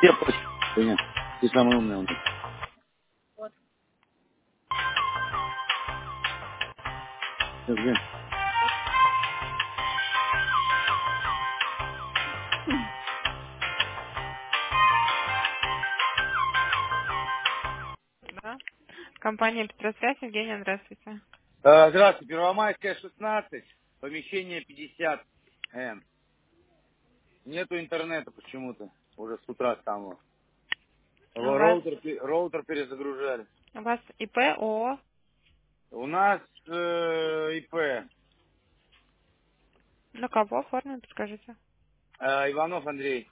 Я против. Понятно. Ты самый умный у нас. Всё, где? Да. Компания Петросвязь, Евгения, здравствуйте. Здравствуйте, Первомайская, 16, помещение 50Н. Нету интернета почему-то. Уже с утра там. У вас, Роутер перезагружали. у вас ИП, ООО, У нас ИП. на кого оформлен, подскажите. Иванов Андрей.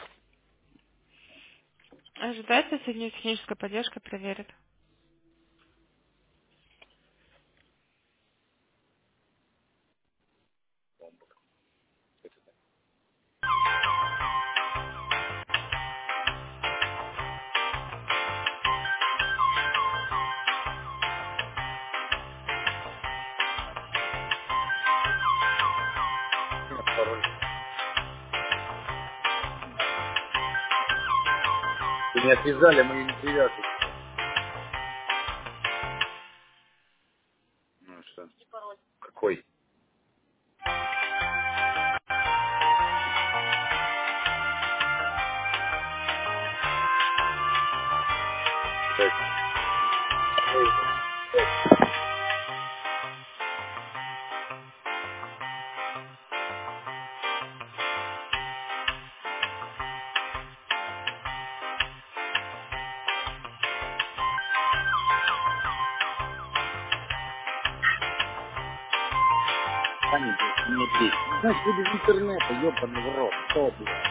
Ожидается сегодня техническая поддержка, проверит. Нет, пароль. Меня связали, мы не привязывались. Ну что? Какой? Так. Они, блядь, мне бесит. Значит, вы без интернета, ёбаный в рот. Что, блядь?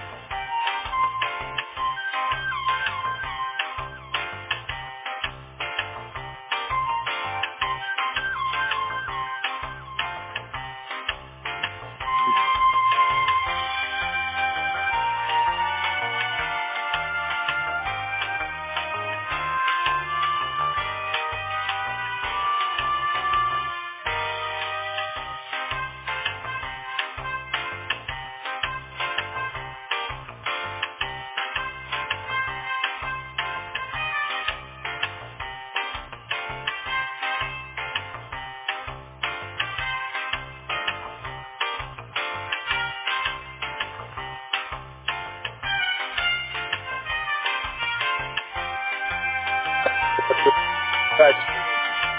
Качество.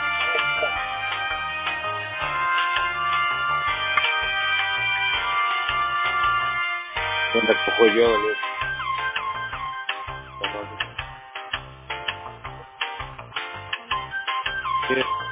Он так похудел, или поможет.